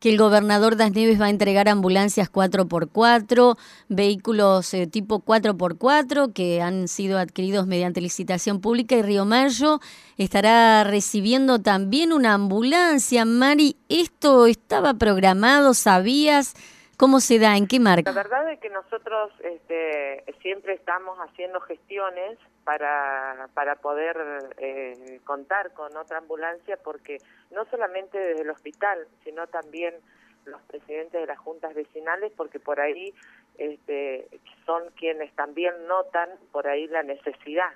que el gobernador Das Neves va a entregar ambulancias 4x4, vehículos tipo 4x4 que han sido adquiridos mediante licitación pública, y Río Mayo estará recibiendo también una ambulancia. Mari, ¿esto estaba programado? ¿Sabías? ¿Cómo se da? ¿En qué La marca? verdad es que nosotros siempre estamos haciendo gestiones para poder contar con otra ambulancia, porque no solamente desde el hospital, sino también los presidentes de las juntas vecinales, porque por ahí son quienes también notan por ahí la necesidad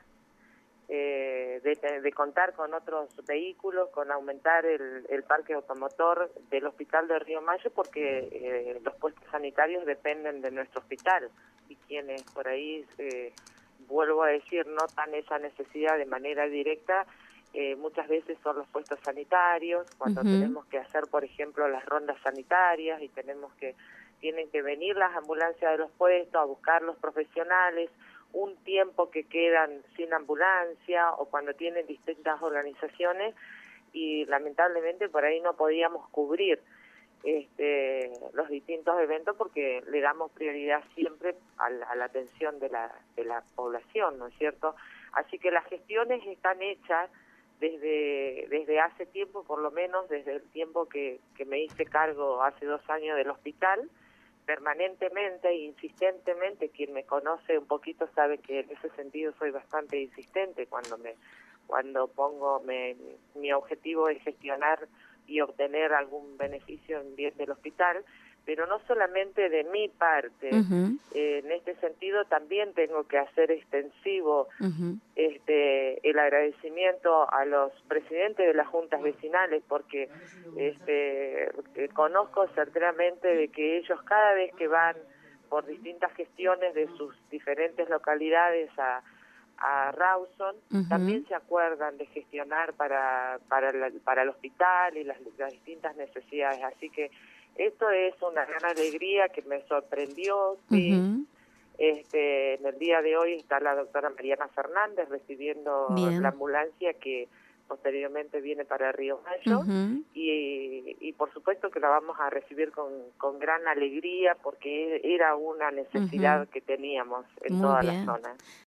de contar con otros vehículos, con aumentar el parque automotor del hospital de Río Mayo, porque los puestos sanitarios dependen de nuestro hospital, y quienes por ahí, vuelvo a decir, notan esa necesidad de manera directa, muchas veces son los puestos sanitarios, cuando tenemos que hacer, por ejemplo, las rondas sanitarias, y tienen que venir las ambulancias de los puestos a buscar los profesionales, un tiempo que quedan sin ambulancia, o cuando tienen distintas organizaciones, y lamentablemente por ahí no podíamos cubrir los distintos eventos, porque le damos prioridad siempre a la atención de la población, ¿no es cierto? Así que las gestiones están hechas desde hace tiempo, por lo menos desde el tiempo que me hice cargo hace 2 años del hospital. Permanentemente e insistentemente, quien me conoce un poquito sabe que en ese sentido soy bastante insistente cuando pongo mi objetivo es gestionar y obtener algún beneficio en bien del hospital, pero no solamente de mi parte. En este sentido también tengo que hacer extensivo el agradecimiento a los presidentes de las juntas vecinales, porque conozco certeramente de que ellos, cada vez que van por distintas gestiones de sus diferentes localidades a Rawson, también se acuerdan de gestionar para el hospital y las distintas necesidades. Así que esto es una gran alegría que me sorprendió, sí. En el día de hoy está la doctora Mariana Fernández recibiendo la ambulancia que posteriormente viene para Río Mayo, y por supuesto que la vamos a recibir con gran alegría, porque era una necesidad que teníamos en toda la zona.